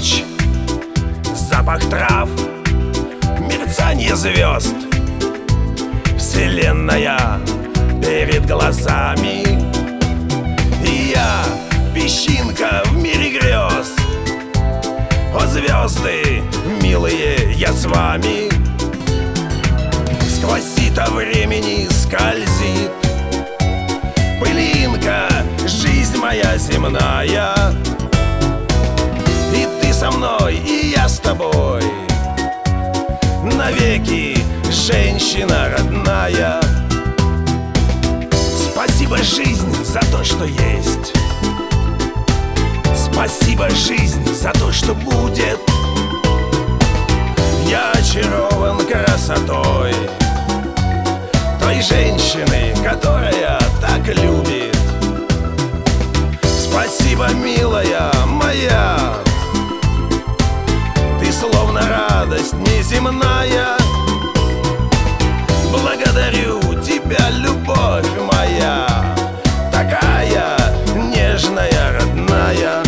Ночь, запах трав, мерцанье звезд, вселенная перед глазами. И я песчинка в мире грез. О, звезды, милые, я с вами. Сквозь сито времени скользит пылинка, жизнь моя земная. И ты со мной, и я с тобой, навеки, женщина родная. Спасибо, жизнь, за то, что есть. Спасибо, жизнь, за то, что будет. Я очарован красотой той женщины, которая так любит. Спасибо, милая моя, ты словно радость неземная. Благодарю тебя, любовь моя, такая нежная, родная.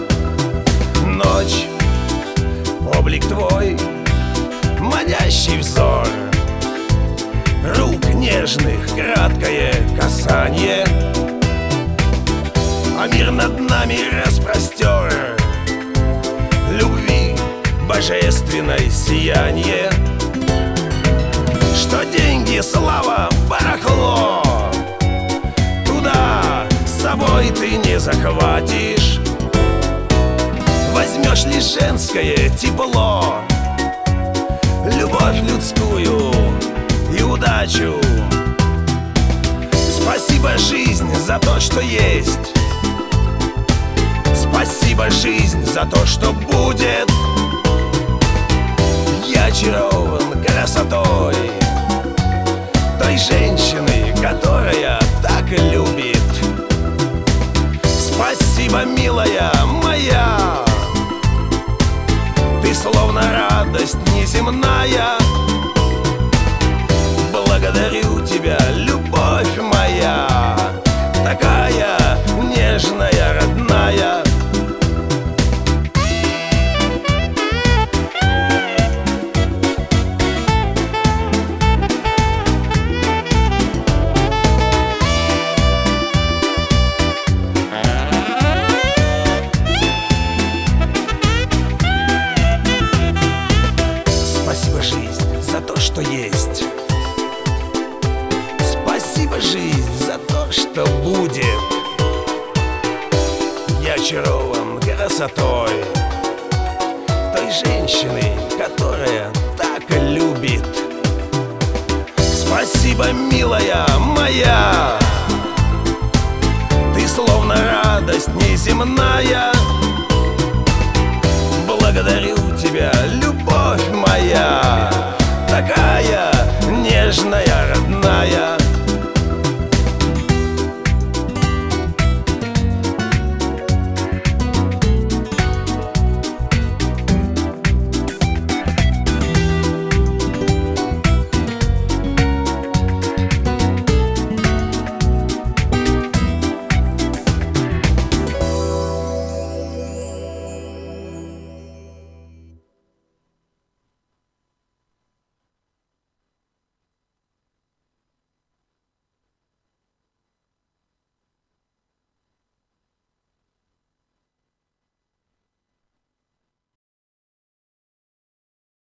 Ночь, облик твой, манящий взор, рук нежных краткое касание, а мир над нами распростер любви божественное сияние. Что деньги, слава, барахло, туда с собой ты не захватишь. Возьмешь лишь женское тепло, любовь людскую и удачу. Спасибо, жизнь, за то, что есть. Спасибо, жизнь, за то, что будет. Я очарован красотой той женщины, которая так любит. Спасибо, милая моя, ты словно радость неземная. Благодарю тебя, любовь моя, такая нежная, родная. Спасибо, жизнь, за то, что есть. Спасибо, жизнь, за то, что будет. Я очарован красотой той женщины, которая так любит. Спасибо, милая моя, ты словно радость неземная. Благодарю тебя, любовь моя, такая нежная, родная.